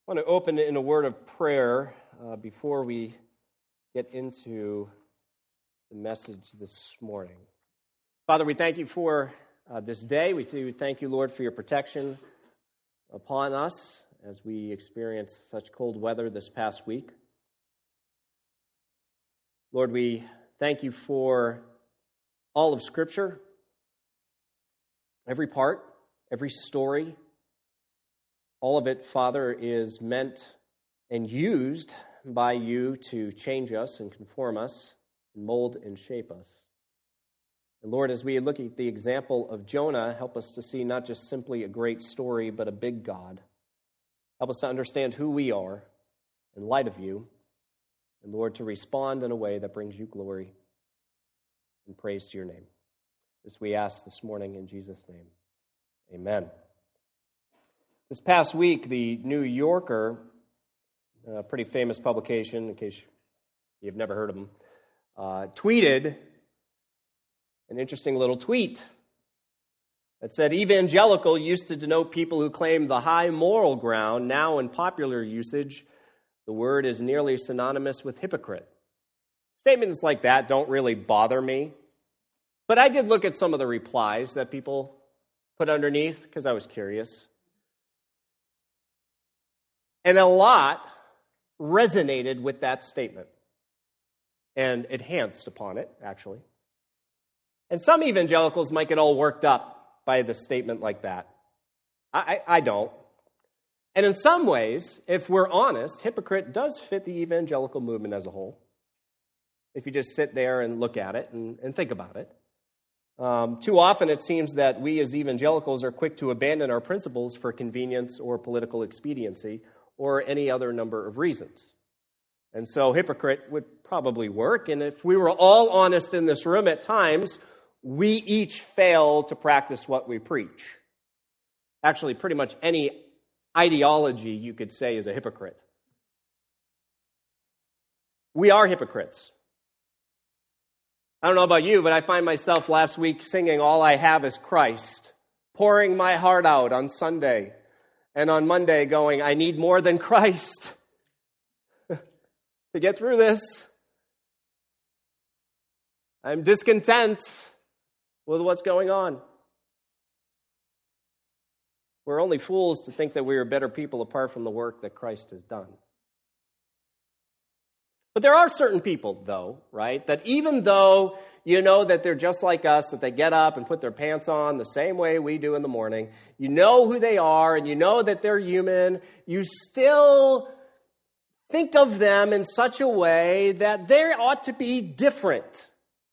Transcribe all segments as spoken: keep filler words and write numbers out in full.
I want to open in a word of prayer uh, before we get into the message this morning. Father, we thank you for uh, this day. We do thank you, Lord, for your protection upon us as we experience such cold weather this past week. Lord, we thank you for all of Scripture, every part, every story. All of it, Father, is meant and used by you to change us and conform us, and mold and shape us. And Lord, as we look at the example of Jonah, help us to see not just simply a great story, but a big God. Help us to understand who we are in light of you, and Lord, to respond in a way that brings you glory and praise to your name. This we ask this morning in Jesus' name. Amen. This past week, the New Yorker, a pretty famous publication, in case you've never heard of them, uh, tweeted an interesting little tweet that said, "Evangelical used to denote people who claim the high moral ground. Now, in popular usage, the word is nearly synonymous with hypocrite." Statements like that don't really bother me, but I did look at some of the replies that people put underneath because I was curious. And a lot resonated with that statement and enhanced upon it, actually. And some evangelicals might get all worked up by the statement like that. I, I, I don't. And in some ways, if we're honest, hypocrite does fit the evangelical movement as a whole. If you just sit there and look at it and, and think about it. Um, too often it seems that we as evangelicals are quick to abandon our principles for convenience or political expediency, or any other number of reasons. And so hypocrite would probably work, and if we were all honest in this room at times, we each fail to practice what we preach. Actually, pretty much any ideology you could say is a hypocrite. We are hypocrites. I don't know about you, but I find myself last week singing "All I Have Is Christ," pouring my heart out on Sunday, and on Monday going, I need more than Christ to get through this. I'm discontent with what's going on. We're only fools to think that we are better people apart from the work that Christ has done. But there are certain people, though, right, that even though you know that they're just like us, that they get up and put their pants on the same way we do in the morning, you know who they are, and you know that they're human, you still think of them in such a way that they ought to be different.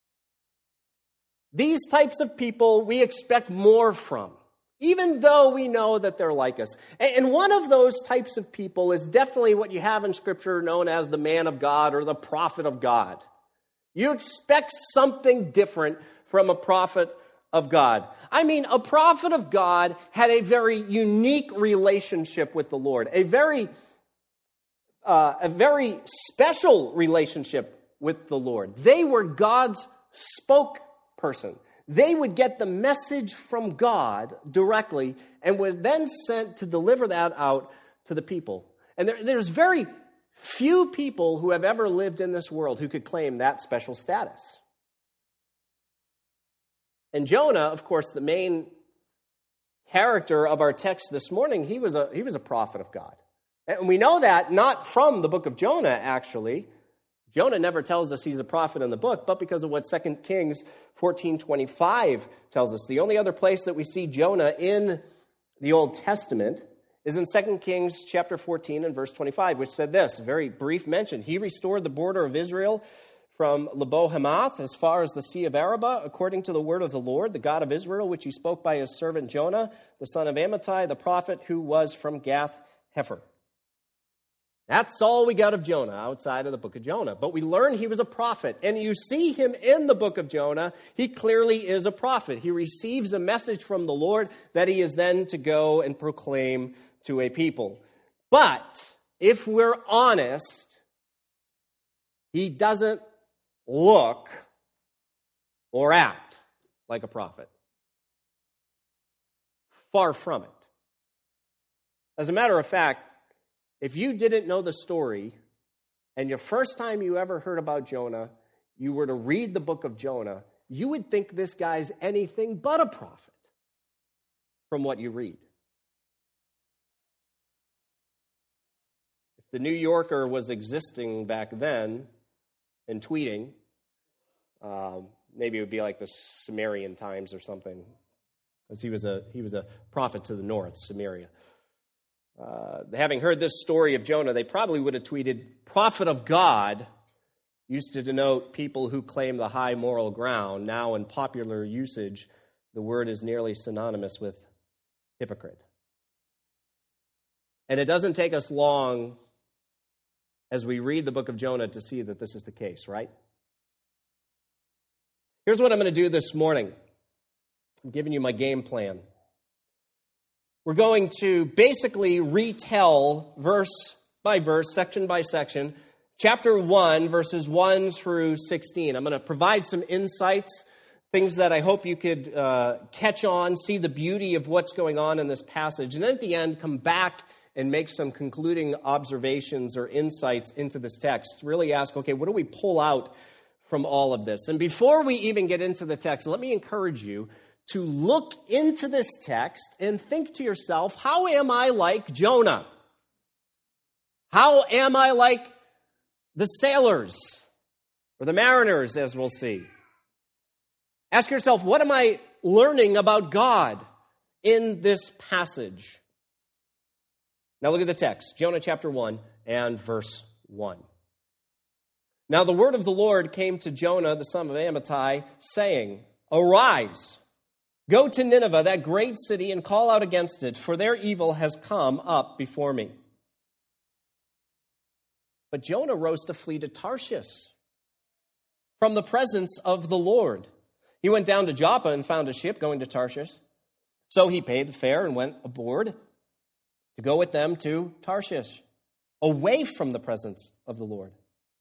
These types of people we expect more from, even though we know that they're like us. And one of those types of people is definitely what you have in Scripture known as the man of God or the prophet of God. You expect something different from a prophet of God. I mean, a prophet of God had a very unique relationship with the Lord, a very, uh, a very special relationship with the Lord. They were God's spokesperson. They would get the message from God directly and was then sent to deliver that out to the people. And there, there's very few people who have ever lived in this world who could claim that special status. And Jonah, of course, the main character of our text this morning, he was a, he was a prophet of God. And we know that not from the book of Jonah, actually. Jonah never tells us he's a prophet in the book, but because of what Second Kings fourteen twenty-five tells us. The only other place that we see Jonah in the Old Testament is in Second Kings chapter fourteen and verse twenty-five, which said this, a very brief mention. He restored the border of Israel from Lebo-Hamath as far as the Sea of Arabah, according to the word of the Lord, the God of Israel, which he spoke by his servant Jonah, the son of Amittai, the prophet who was from Gath-Hepher. That's all we got of Jonah outside of the book of Jonah. But we learn he was a prophet. And you see him in the book of Jonah. He clearly is a prophet. He receives a message from the Lord that he is then to go and proclaim to a people. But if we're honest, he doesn't look or act like a prophet. Far from it. As a matter of fact, if you didn't know the story, and your first time you ever heard about Jonah, you were to read the book of Jonah, you would think this guy's anything but a prophet from what you read. If the New Yorker was existing back then and tweeting, uh, maybe it would be like the Sumerian times or something, because he was a he was a prophet to the north, Samaria. Uh, having heard this story of Jonah, they probably would have tweeted, "Prophet of God," used to denote people who claim the high moral ground. Now, in popular usage, the word is nearly synonymous with hypocrite. And it doesn't take us long as we read the book of Jonah to see that this is the case, right? Here's what I'm going to do this morning. I'm giving you my game plan. We're going to basically retell verse by verse, section by section, chapter one, verses one through sixteen. I'm going to provide some insights, things that I hope you could uh, catch on, see the beauty of what's going on in this passage, and then at the end, come back and make some concluding observations or insights into this text. Really ask, okay, what do we pull out from all of this? And before we even get into the text, let me encourage you to look into this text and think to yourself, how am I like Jonah? How am I like the sailors or the mariners, as we'll see? Ask yourself, what am I learning about God in this passage? Now look at the text, Jonah chapter one and verse one. Now the word of the Lord came to Jonah, the son of Amittai, saying, "Arise, go to Nineveh, that great city, and call out against it, for their evil has come up before me." But Jonah rose to flee to Tarshish from the presence of the Lord. He went down to Joppa and found a ship going to Tarshish. So he paid the fare and went aboard to go with them to Tarshish, away from the presence of the Lord.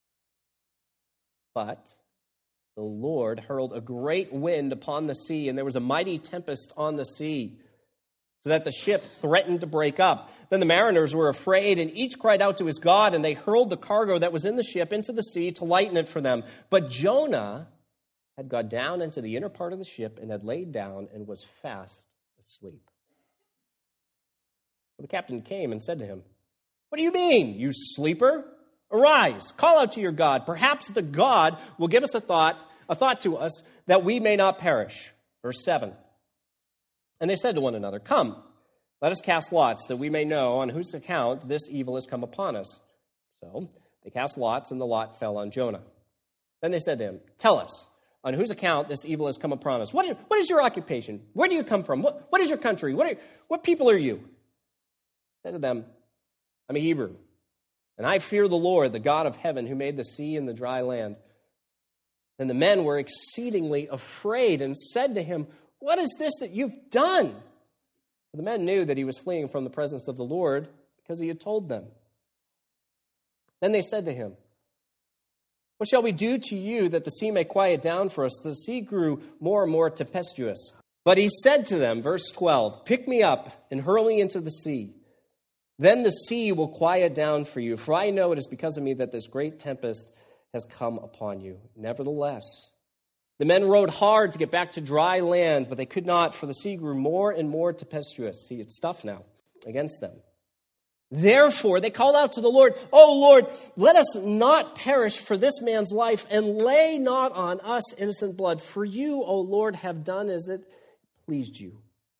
But the Lord hurled a great wind upon the sea, and there was a mighty tempest on the sea, so that the ship threatened to break up. Then the mariners were afraid, and each cried out to his God, and they hurled the cargo that was in the ship into the sea to lighten it for them. But Jonah had got down into the inner part of the ship and had laid down and was fast asleep. So the captain came and said to him, "What do you mean, you sleeper? Arise, call out to your God. Perhaps the God will give us a thought, a thought to us, that we may not perish." Verse seven. And they said to one another, "Come, let us cast lots, that we may know on whose account this evil has come upon us." So they cast lots, and the lot fell on Jonah. Then they said to him, "Tell us, on whose account this evil has come upon us. What is, what is your occupation? Where do you come from? What, what is your country? What, are, what people are you?" He said to them, "I'm a Hebrew, and I fear the Lord, the God of heaven, who made the sea and the dry land." Then the men were exceedingly afraid and said to him, "What is this that you've done?" But the men knew that he was fleeing from the presence of the Lord because he had told them. Then they said to him, "What shall we do to you that the sea may quiet down for us?" The sea grew more and more tempestuous. But he said to them, verse twelve, "Pick me up and hurl me into the sea. Then the sea will quiet down for you, for I know it is because of me that this great tempest has come upon you." Nevertheless, the men rowed hard to get back to dry land, but they could not, for the sea grew more and more tempestuous. See, it's tough now against them. Therefore, they called out to the Lord, "O Lord, let us not perish for this man's life, and lay not on us innocent blood. For you, O Lord, have done as it pleased you."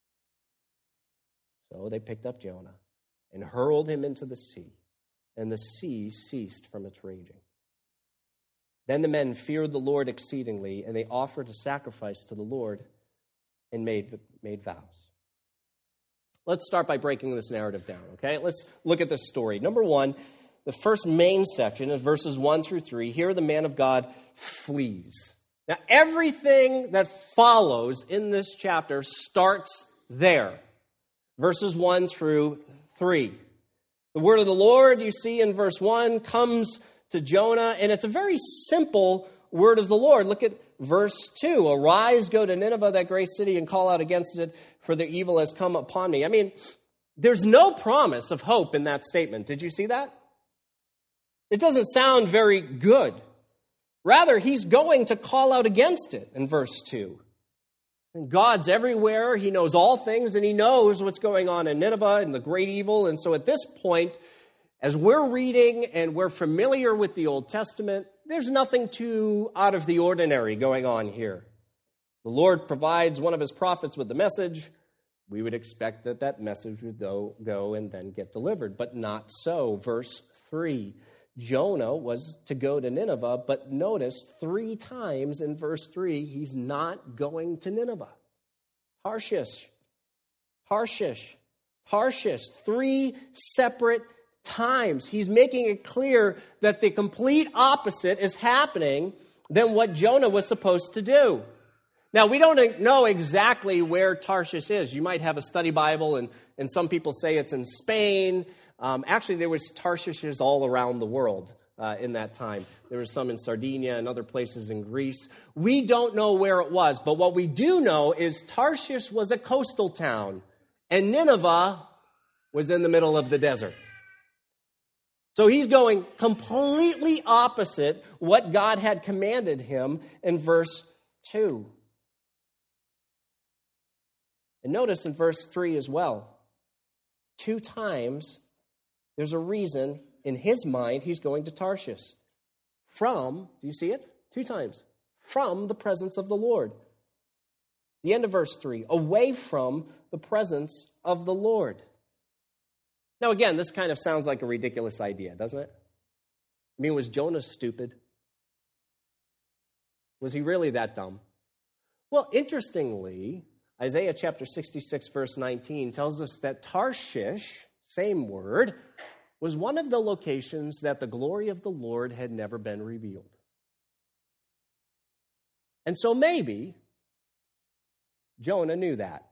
So they picked up Jonah and hurled him into the sea, and the sea ceased from its raging. Then the men feared the Lord exceedingly, and they offered a sacrifice to the Lord and made, made vows. Let's start by breaking this narrative down, okay? Let's look at this story. Number one, the first main section is verses one through three. Here the man of God flees. Now, everything that follows in this chapter starts there. Verses one through three. The word of the Lord, you see in verse one, comes to Jonah, and it's a very simple word of the Lord. Look at verse two. "Arise, go to Nineveh, that great city, and call out against it, for their evil has come upon me." I mean, There's no promise of hope in that statement. Did you see that? It doesn't sound very good. Rather, he's going to call out against it in verse two. And God's everywhere. He knows all things, and he knows what's going on in Nineveh and the great evil. And so at this point, as we're reading and we're familiar with the Old Testament, there's nothing too out of the ordinary going on here. The Lord provides one of his prophets with the message. We would expect that that message would go, go and then get delivered, but not so. Verse three, Jonah was to go to Nineveh, but notice three times in verse three, he's not going to Nineveh. Tarshish, Tarshish, Tarshish, three separate times. He's making it clear that the complete opposite is happening than what Jonah was supposed to do. Now, we don't know exactly where Tarshish is. You might have a study Bible, and, and some people say it's in Spain. Um, actually, there was Tarshishes all around the world uh, in that time. There was some in Sardinia and other places in Greece. We don't know where it was, but what we do know is Tarshish was a coastal town, and Nineveh was in the middle of the desert. So he's going completely opposite what God had commanded him in verse two. And notice in verse three as well, two times there's a reason in his mind he's going to Tarshish. From, do you see it? Two times. From the presence of the Lord. The end of verse three, away from the presence of the Lord. Now again, this kind of sounds like a ridiculous idea, doesn't it? I mean, was Jonah stupid? Was he really that dumb? Well, interestingly, Isaiah chapter sixty-six, verse nineteen tells us that Tarshish, same word, was one of the locations that the glory of the Lord had never been revealed. And so maybe Jonah knew that.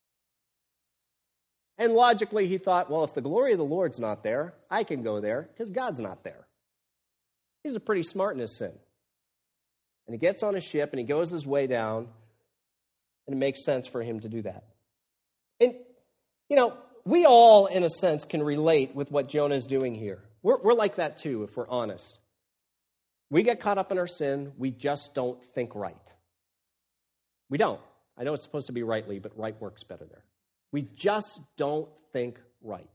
And logically he thought, well, if the glory of the Lord's not there, I can go there because God's not there. He's a pretty smart in his sin. And he gets on a ship and he goes his way down, and it makes sense for him to do that. And, you know, we all, in a sense, can relate with what Jonah is doing here. We're, we're like that too, if we're honest. We get caught up in our sin. We just don't think right. We don't. I know it's supposed to be rightly, but right works better there. We just don't think right.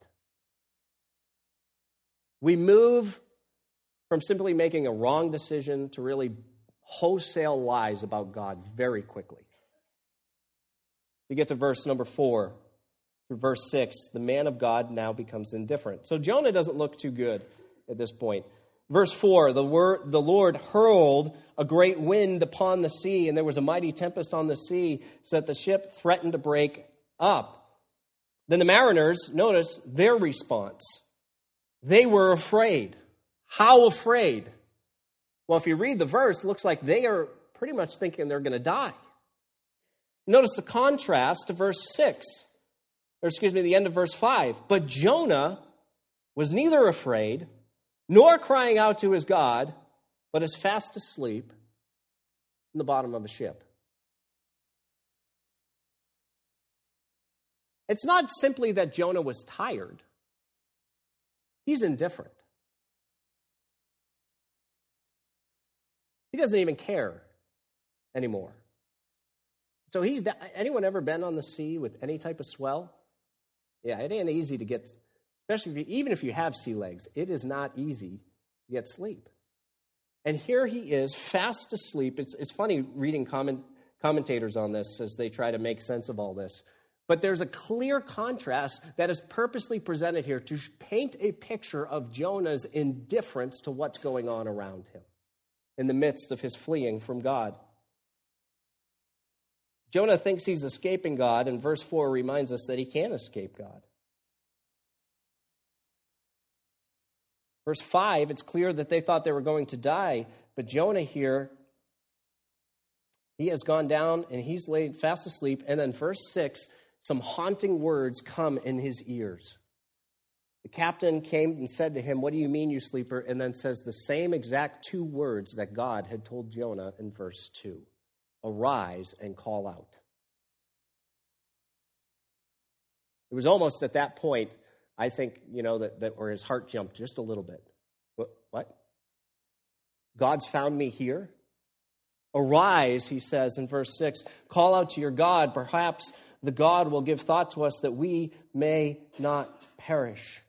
We move from simply making a wrong decision to really wholesale lies about God very quickly. We get to verse number four. Through verse six, the man of God now becomes indifferent. So Jonah doesn't look too good at this point. Verse four, the, word, the Lord hurled a great wind upon the sea, and there was a mighty tempest on the sea, so that the ship threatened to break up. Then the mariners, notice their response. They were afraid. How afraid? Well, if you read the verse, it looks like they are pretty much thinking they're going to die. Notice the contrast to verse six. Or excuse me, the end of verse five. But Jonah was neither afraid nor crying out to his God, but is fast asleep in the bottom of a ship. It's not simply that Jonah was tired. He's indifferent. He doesn't even care anymore. So he's, anyone ever been on the sea with any type of swell? Yeah, it ain't easy to get, especially if you, even if you have sea legs, it is not easy to get sleep. And here he is, fast asleep. It's, it's funny reading comment, commentators on this as they try to make sense of all this. But there's a clear contrast that is purposely presented here to paint a picture of Jonah's indifference to what's going on around him in the midst of his fleeing from God. Jonah thinks he's escaping God, and verse four reminds us that he can't escape God. Verse five, it's clear that they thought they were going to die, but Jonah here, he has gone down and he's laid fast asleep. And then verse six, some haunting words come in his ears. The captain came and said to him, "What do you mean, you sleeper?" And then says the same exact two words that God had told Jonah in verse two. Arise and call out. It was almost at that point, I think, you know, that, that where his heart jumped just a little bit. What? What? God's found me here? Arise, he says in verse six, call out to your God. Perhaps the God will give thought to us that we may not perish.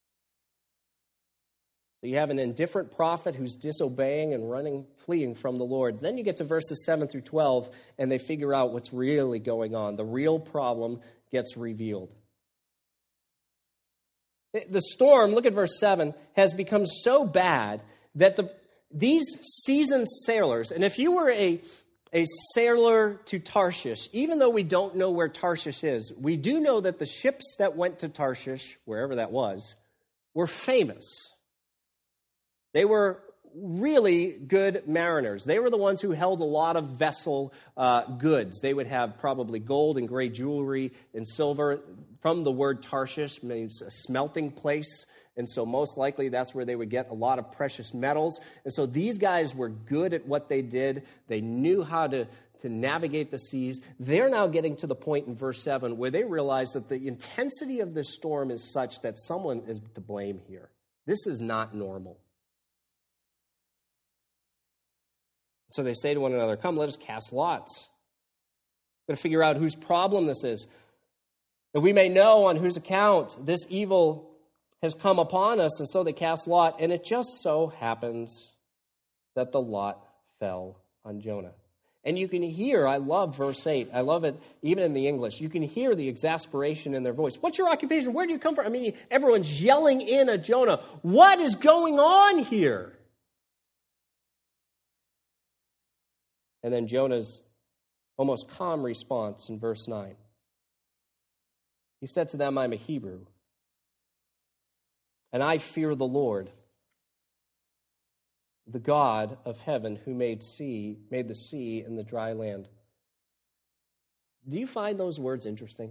So you have an indifferent prophet who's disobeying and running, fleeing from the Lord. Then you get to verses seven through twelve, and they figure out what's really going on. The real problem gets revealed. The storm, look at verse seven, has become so bad that the these seasoned sailors, and if you were a, a sailor to Tarshish, even though we don't know where Tarshish is, we do know that the ships that went to Tarshish, wherever that was, were famous. They were really good mariners. They were the ones who held a lot of vessel uh, goods. They would have probably gold and gray jewelry and silver. From the word Tarshish means a smelting place. And so most likely that's where they would get a lot of precious metals. And so these guys were good at what they did. They knew how to, to navigate the seas. They're now getting to the point in verse seven where they realize that the intensity of this storm is such that someone is to blame here. This is not normal. So they say to one another, come, let us cast lots. We've got to figure out whose problem this is, that we may know on whose account this evil has come upon us. And so they cast lot, and it just so happens that the lot fell on Jonah. And you can hear, I love verse eight, I love it even in the English, you can hear the exasperation in their voice. What's your occupation? Where do you come from? I mean, everyone's yelling in at Jonah. What is going on here? And then Jonah's almost calm response in verse nine. He said to them, I'm a Hebrew, and I fear the Lord, the God of heaven, who made sea, made the sea and the dry land. Do you find those words interesting?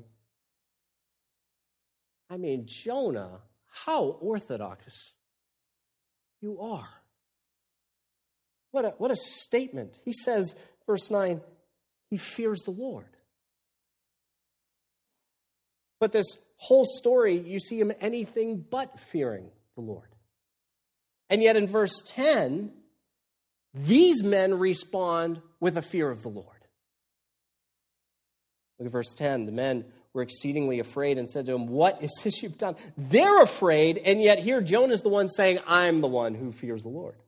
I mean, Jonah, how orthodox you are. What a, what a statement. He says, verse nine, he fears the Lord. But this whole story, you see him anything but fearing the Lord. And yet in verse ten, these men respond with a fear of the Lord. Look at verse ten. The men were exceedingly afraid and said to him, what is this you've done? They're afraid, and yet here Jonah's the one saying, I'm the one who fears the Lord.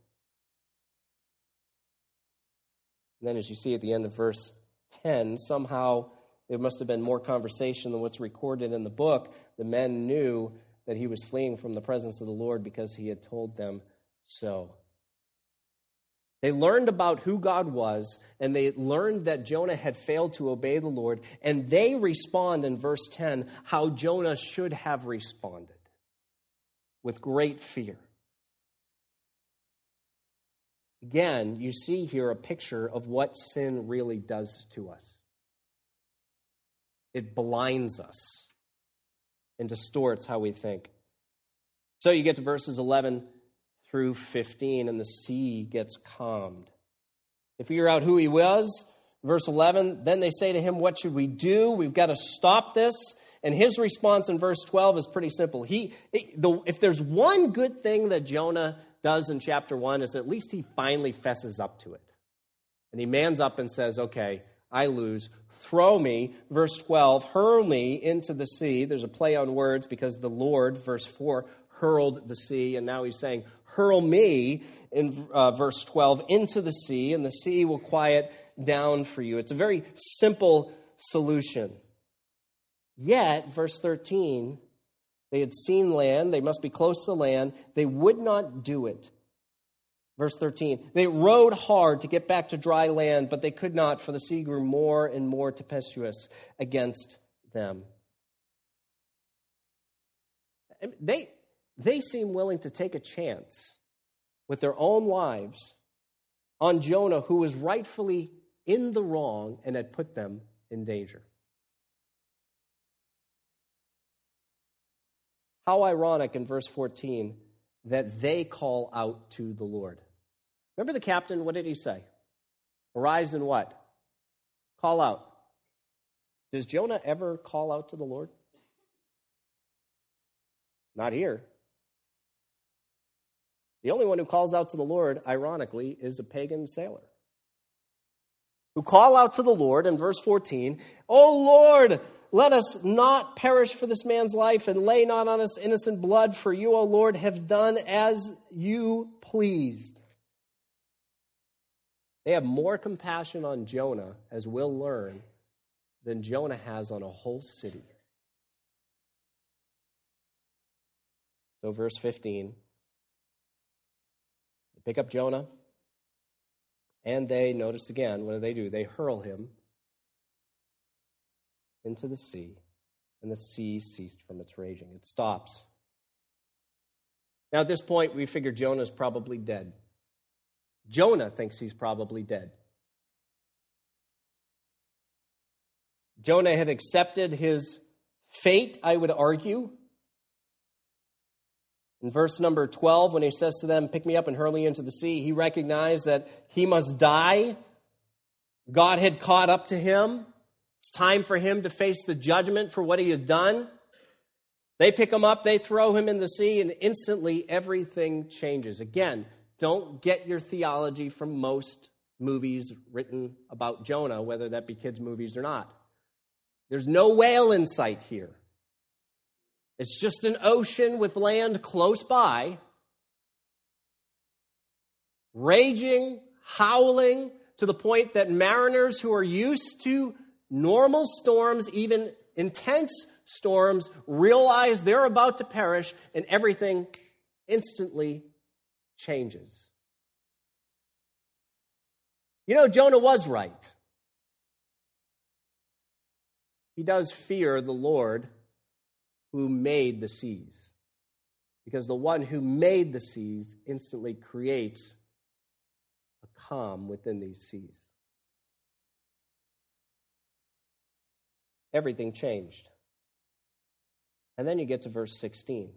And then as you see at the end of verse ten, somehow there must have been more conversation than what's recorded in the book. The men knew that he was fleeing from the presence of the Lord because he had told them so. They learned about who God was, and they learned that Jonah had failed to obey the Lord, and they respond in verse ten how Jonah should have responded, with great fear. Again, you see here a picture of what sin really does to us. It blinds us and distorts how we think. So you get to verses eleven through fifteen, and the sea gets calmed. They figure out who he was. Verse eleven, then they say to him, what should we do? We've got to stop this. And his response in verse twelve is pretty simple. He, if there's one good thing that Jonah does in chapter one, is at least he finally fesses up to it. And he mans up and says, okay, I lose. Throw me, verse twelve, hurl me into the sea. There's a play on words because the Lord, verse four, hurled the sea. And now he's saying, hurl me, in uh, verse twelve, into the sea, and the sea will quiet down for you. It's a very simple solution. Yet, verse thirteen, they had seen land. They must be close to land. They would not do it. Verse thirteen, they rowed hard to get back to dry land, but they could not, for the sea grew more and more tempestuous against them. They, they seem willing to take a chance with their own lives on Jonah, who was rightfully in the wrong and had put them in danger. How ironic in verse fourteen that they call out to the Lord. Remember the captain, what did he say? Arise and what? Call out. Does Jonah ever call out to the Lord? Not here. The only one who calls out to the Lord, ironically, is a pagan sailor. Who call out to the Lord in verse fourteen, "O Lord, let us not perish for this man's life, and lay not on us innocent blood, for you, O Lord, have done as you pleased." They have more compassion on Jonah, as we'll learn, than Jonah has on a whole city. So verse fifteen, they pick up Jonah, and they, notice again, what do they do? They hurl him into the sea, and the sea ceased from its raging. It stops. Now, at this point, we figure Jonah's probably dead. Jonah thinks he's probably dead. Jonah had accepted his fate, I would argue. In verse number twelve, when he says to them, "Pick me up and hurl me into the sea," he recognized that he must die. God had caught up to him. It's time for him to face the judgment for what he had done. They pick him up, they throw him in the sea, and instantly everything changes. Again, don't get your theology from most movies written about Jonah, whether that be kids' movies or not. There's no whale in sight here. It's just an ocean with land close by, raging, howling, to the point that mariners who are used to normal storms, even intense storms, realize they're about to perish, and everything instantly changes. You know, Jonah was right. He does fear the Lord who made the seas, because the one who made the seas instantly creates a calm within these seas. Everything changed. And then you get to verse sixteen.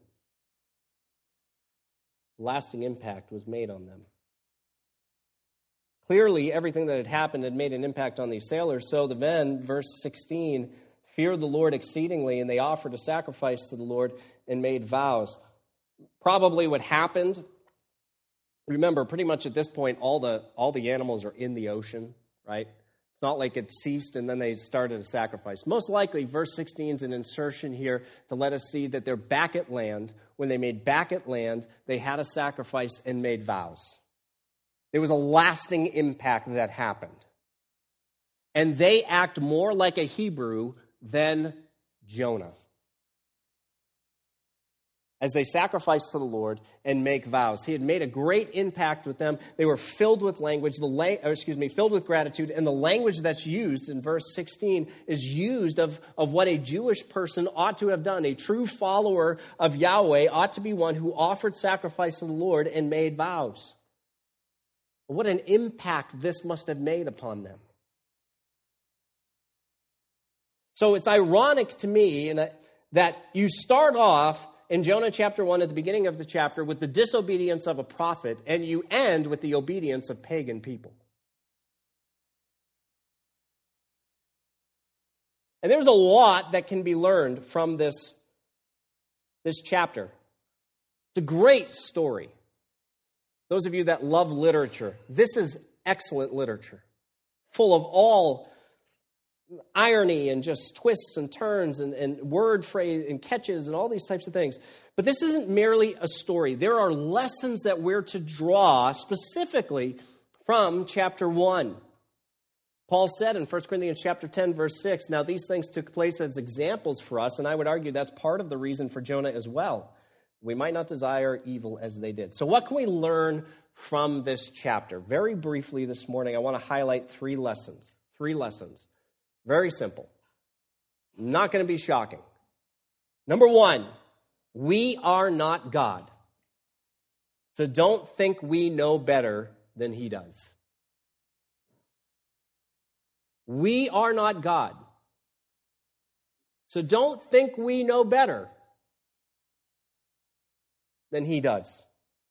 Lasting impact was made on them. Clearly, everything that had happened had made an impact on these sailors. So the men, verse sixteen, feared the Lord exceedingly, and they offered a sacrifice to the Lord and made vows. Probably what happened, remember, pretty much at this point, all the all the animals are in the ocean, right? It's not like it ceased and then they started a sacrifice. Most likely, verse sixteen is an insertion here to let us see that they're back at land. When they made back at land, they had a sacrifice and made vows. There was a lasting impact that happened. And they act more like a Hebrew than Jonah, as they sacrifice to the Lord and make vows. He had made a great impact with them. They were filled with language, the la- or excuse me, filled with gratitude, and the language that's used in verse sixteen is used of, of what a Jewish person ought to have done. A true follower of Yahweh ought to be one who offered sacrifice to the Lord and made vows. What an impact this must have made upon them. So it's ironic to me that you start off in Jonah chapter one at the beginning of the chapter with the disobedience of a prophet, and you end with the obedience of pagan people. And there's a lot that can be learned from this, this chapter. It's a great story. Those of you that love literature, this is excellent literature, full of all irony and just twists and turns and, and word phrase and catches and all these types of things. But this isn't merely a story. There are lessons that we're to draw specifically from chapter one. Paul said in First Corinthians chapter ten, verse six, "Now these things took place as examples for us," and I would argue that's part of the reason for Jonah as well. We might not desire evil as they did. So what can we learn from this chapter? Very briefly this morning, I want to highlight three lessons. Three lessons. Very simple. Not going to be shocking. Number one, we are not God. So don't think we know better than he does. We are not God. So don't think we know better than he does.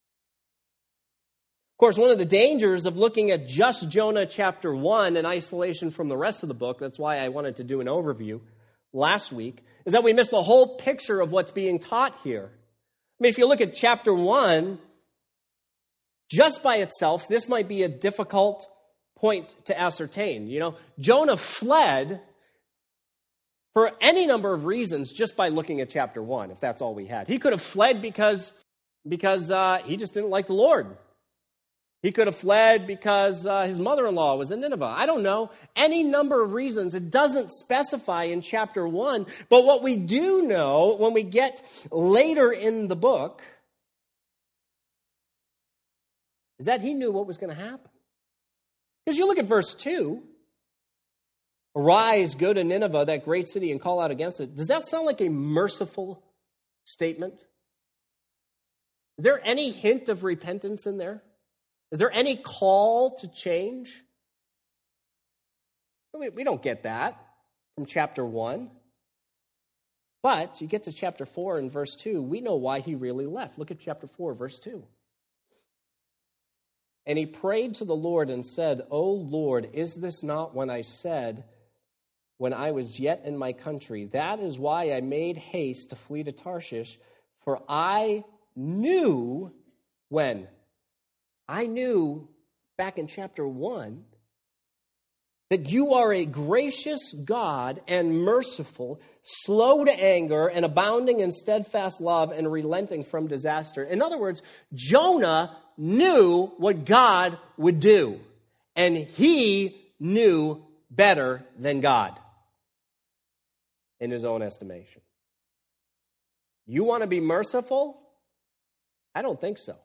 Of course, one of the dangers of looking at just Jonah chapter one in isolation from the rest of the book, that's why I wanted to do an overview last week, is that we miss the whole picture of what's being taught here. mean, if you look at chapter one, just by itself, this might be a difficult point to ascertain. You know, Jonah fled for any number of reasons just by looking at chapter one, if that's all we had. He could have fled because, because uh, he just didn't like the Lord. He could have fled because uh, his mother-in-law was in Nineveh. I don't know. Any number of reasons. It doesn't specify in chapter one. But what we do know when we get later in the book is that he knew what was going to happen. Because you look at verse two. Arise, go to Nineveh, that great city, and call out against it. Does that sound like a merciful statement? Is there any hint of repentance in there? Is there any call to change? We don't get that from chapter one. But you get to chapter four and verse two, we know why he really left. Look at chapter four, verse two. And he prayed to the Lord and said, O Lord, is this not when I said, when I was yet in my country, that is why I made haste to flee to Tarshish, for I knew when? I knew back in chapter one that you are a gracious God and merciful, slow to anger and abounding in steadfast love and relenting from disaster. In other words, Jonah knew what God would do, and he knew better than God in his own estimation. You want to be merciful? I don't think so.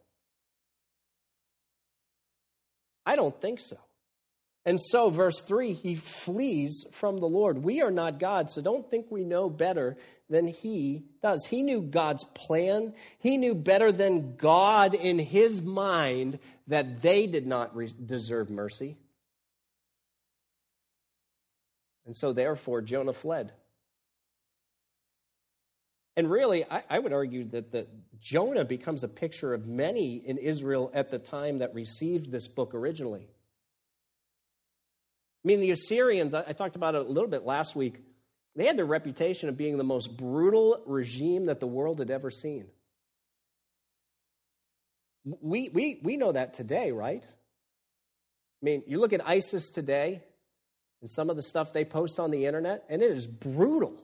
I don't think so. And so, verse three, he flees from the Lord. We are not God, so don't think we know better than he does. He knew God's plan. He knew better than God in his mind that they did not re- deserve mercy. And so, therefore, Jonah fled. And really, I, I would argue that the, Jonah becomes a picture of many in Israel at the time that received this book originally. I mean, the Assyrians, I, I talked about it a little bit last week, they had the reputation of being the most brutal regime that the world had ever seen. We, we, we know that today, right? I mean, you look at ISIS today and some of the stuff they post on the internet, and it is brutal.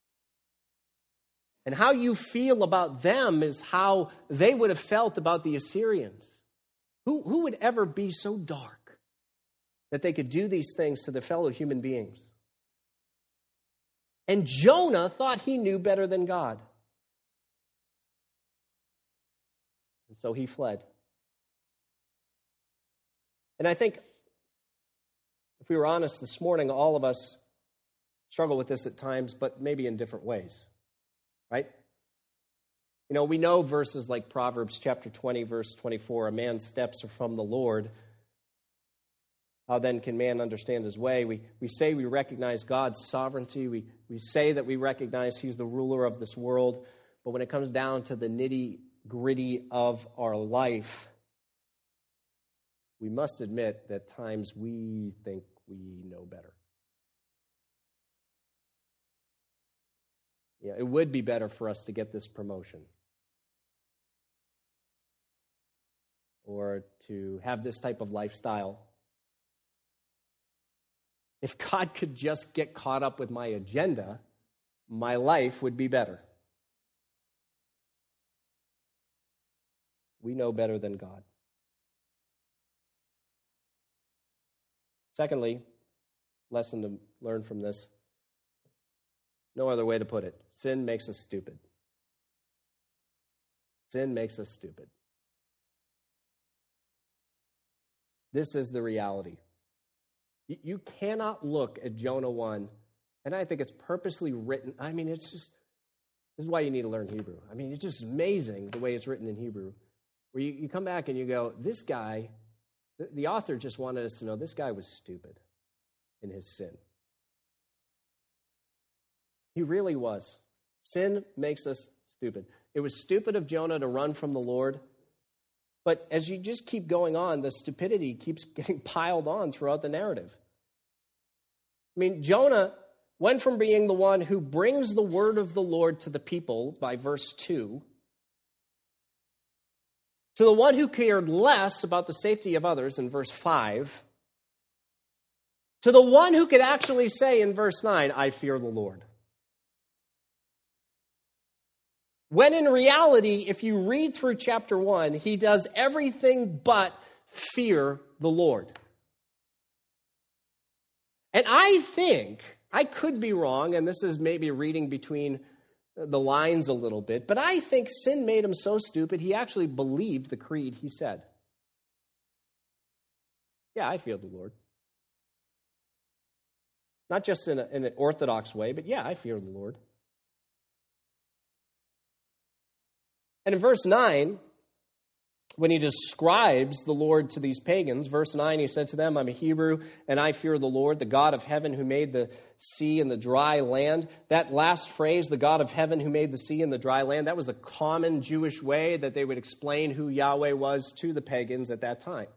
And how you feel about them is how they would have felt about the Assyrians. Who, who would ever be so dark that they could do these things to their fellow human beings? And Jonah thought he knew better than God. And so he fled. And I think, if we were honest this morning, all of us struggle with this at times, but maybe in different ways. Right? You know, we know verses like Proverbs chapter twenty, verse twenty-four, a man's steps are from the Lord. How then can man understand his way? We we say we recognize God's sovereignty. We, we say that we recognize he's the ruler of this world. But when it comes down to the nitty-gritty of our life, we must admit that times we think we know better. Yeah, it would be better for us to get this promotion or to have this type of lifestyle. If God could just get caught up with my agenda, my life would be better. We know better than God. Secondly, lesson to learn from this. No other way to put it. Sin makes us stupid. Sin makes us stupid. This is the reality. You cannot look at Jonah one, and I think it's purposely written. I mean, it's just, this is why you need to learn Hebrew. I mean, it's just amazing the way it's written in Hebrew. Where you, you come back and you go, this guy, the, the author just wanted us to know this guy was stupid in his sin. He really was. Sin makes us stupid. It was stupid of Jonah to run from the Lord. But as you just keep going on, the stupidity keeps getting piled on throughout the narrative. I mean, Jonah went from being the one who brings the word of the Lord to the people by verse two to the one who cared less about the safety of others in verse five, to the one who could actually say in verse nine, I fear the Lord. When in reality, if you read through chapter one, he does everything but fear the Lord. And I think, I could be wrong, and this is maybe reading between the lines a little bit, but I think sin made him so stupid he actually believed the creed he said. Yeah, I fear the Lord. Not just in, a, in an orthodox way, but yeah, I fear the Lord. And in verse nine, when he describes the Lord to these pagans, verse nine, he said to them, I'm a Hebrew, and I fear the Lord, the God of heaven who made the sea and the dry land. That last phrase, the God of heaven who made the sea and the dry land, that was a common Jewish way that they would explain who Yahweh was to the pagans at that time.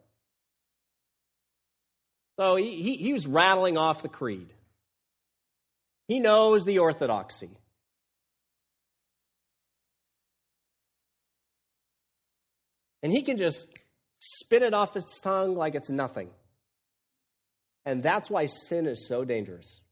So he, he, he was rattling off the creed. He knows the orthodoxy. And he can just spit it off his tongue like it's nothing. And that's why sin is so dangerous.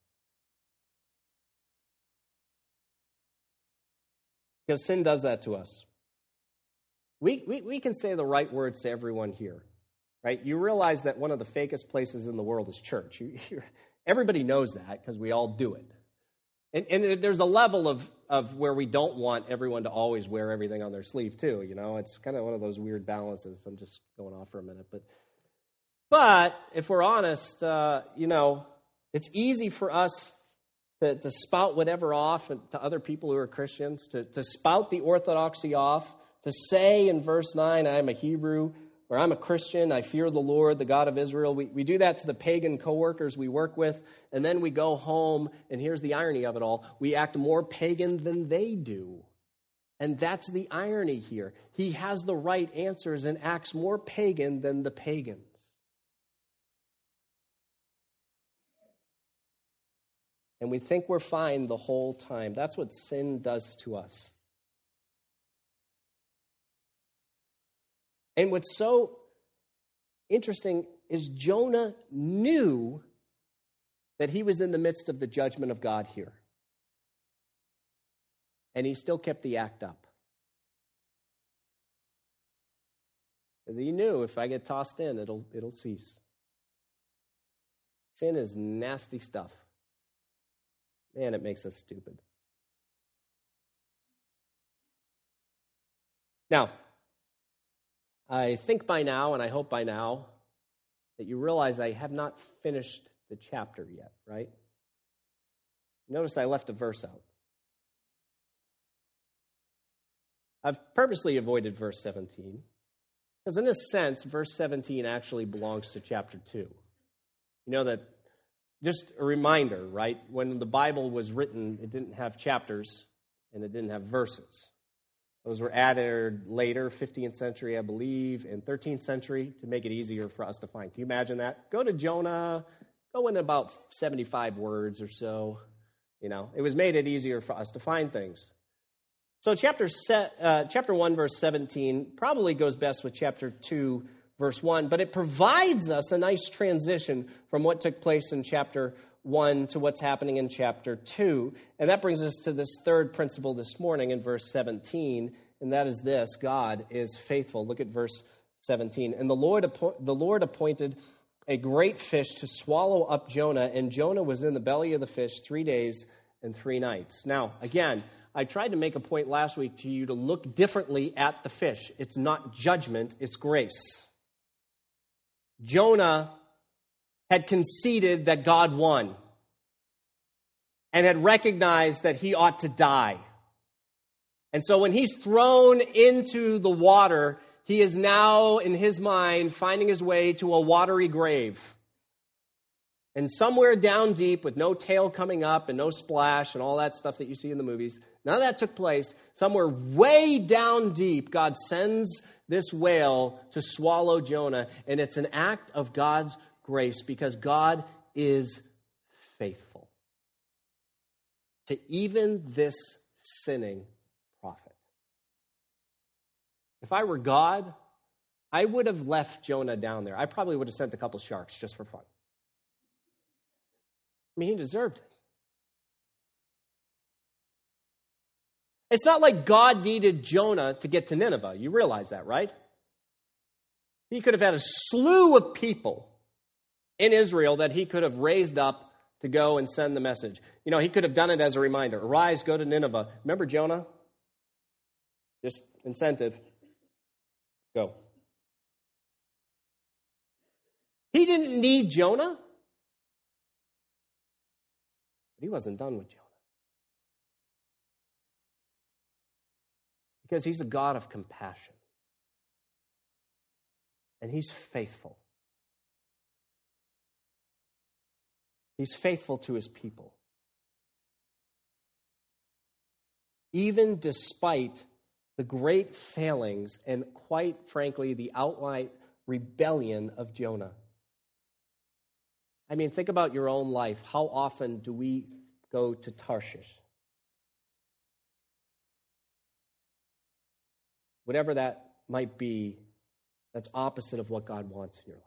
Because sin does that to us. We, we, we can say the right words to everyone here, right? You realize that one of the fakest places in the world is church. You, you, everybody knows that because we all do it. And, and there's a level of, of where we don't want everyone to always wear everything on their sleeve too. You know, it's kind of one of those weird balances. I'm just going off for a minute. But, but if we're honest, uh, you know, it's easy for us to, to spout whatever off to other people who are Christians, to, to spout the orthodoxy off, to say in verse nine, I'm a Hebrew, or I'm a Christian, I fear the Lord, the God of Israel. We, we do that to the pagan coworkers we work with, and then we go home, and here's the irony of it all. We act more pagan than they do. And that's the irony here. He has the right answers and acts more pagan than the pagans. And we think we're fine the whole time. That's what sin does to us. And what's so interesting is Jonah knew that he was in the midst of the judgment of God here. And he still kept the act up. Because he knew if I get tossed in, it'll, it'll cease. Sin is nasty stuff. Man, it makes us stupid. Now, I think by now, and I hope by now, that you realize I have not finished the chapter yet, right? Notice I left a verse out. I've purposely avoided verse seventeen, because in a sense, verse seventeen actually belongs to chapter two. You know that, just a reminder, right? When the Bible was written, it didn't have chapters, and it didn't have verses. Those were added later, fifteenth century, I believe, and thirteenth century to make it easier for us to find. Can you imagine that? Go to Jonah, go in about seventy-five words or so. You know, it was made it easier for us to find things. So chapter set, uh, chapter one, verse seventeen, probably goes best with chapter two, verse one, but it provides us a nice transition from what took place in chapter one to what's happening in chapter two. And that brings us to this third principle this morning in verse seventeen, and that is this: God is faithful. Look at verse seventeen. And the Lord, appo- the Lord appointed a great fish to swallow up Jonah, and Jonah was in the belly of the fish three days and three nights. Now, again, I tried to make a point last week to you to look differently at the fish. It's not judgment, it's grace. Jonah had conceded that God won and had recognized that he ought to die. And so when he's thrown into the water, he is now, in his mind, finding his way to a watery grave. And somewhere down deep, with no tail coming up and no splash and all that stuff that you see in the movies, none of that took place. Somewhere way down deep, God sends this whale to swallow Jonah, and it's an act of God's grace because God is faithful to even this sinning prophet. If I were God, I would have left Jonah down there. I probably would have sent a couple sharks just for fun. I mean, he deserved it. It's not like God needed Jonah to get to Nineveh. You realize that, right? He could have had a slew of people in Israel that he could have raised up to go and send the message. You know, he could have done it as a reminder. Arise, go to Nineveh. Remember Jonah? Just incentive. Go. He didn't need Jonah, but he wasn't done with Jonah. Because he's a God of compassion. And he's faithful. He's faithful to his people. Even despite the great failings and, quite frankly, the outright rebellion of Jonah. I mean, think about your own life. How often do we go to Tarshish? Whatever that might be, that's opposite of what God wants in your life.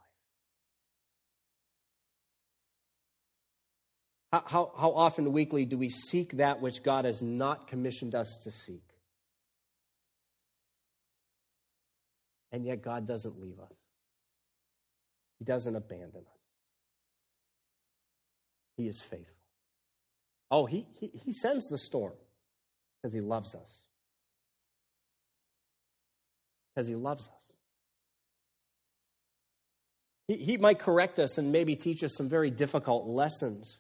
How, how, how often weekly do we seek that which God has not commissioned us to seek? And yet God doesn't leave us. He doesn't abandon us. He is faithful. Oh, he, he, he sends the storm because he loves us. Because he loves us. He, he might correct us and maybe teach us some very difficult lessons.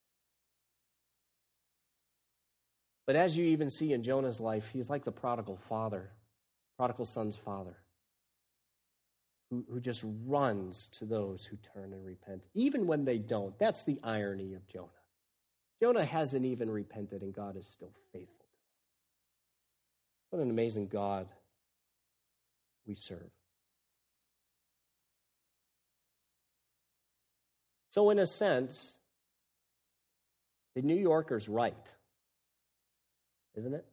But as you even see in Jonah's life, he's like the prodigal father, prodigal son's father, who, who just runs to those who turn and repent, even when they don't. That's the irony of Jonah. Jonah hasn't even repented, and God is still faithful. What an amazing God we serve. So in a sense, the New Yorker's right, isn't it?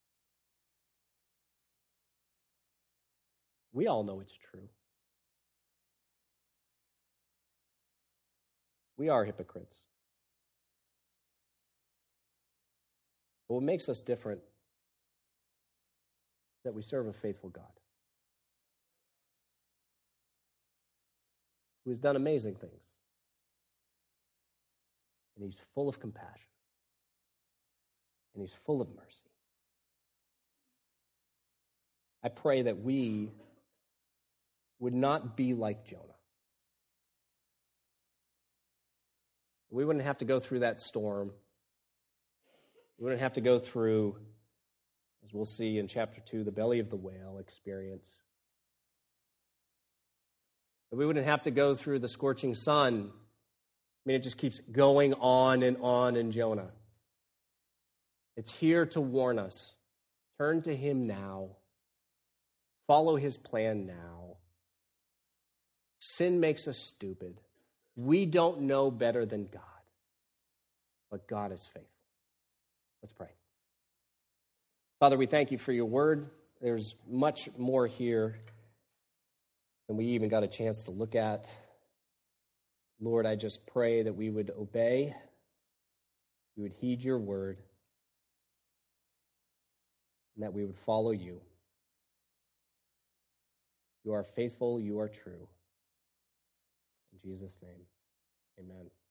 We all know it's true. We are hypocrites. But what makes us different is that we serve a faithful God who has done amazing things. And he's full of compassion. And he's full of mercy. I pray that we would not be like Jonah. We wouldn't have to go through that storm. We wouldn't have to go through, as we'll see in chapter two, the belly of the whale experience. We wouldn't have to go through the scorching sun. I mean, it just keeps going on and on in Jonah. It's here to warn us. Turn to him now. Follow his plan now. Sin makes us stupid. We don't know better than God. But God is faithful. Let's pray. Father, we thank you for your word. There's much more here than we even got a chance to look at. Lord, I just pray that we would obey, we would heed your word, and that we would follow you. You are faithful, you are true. In Jesus' name, amen.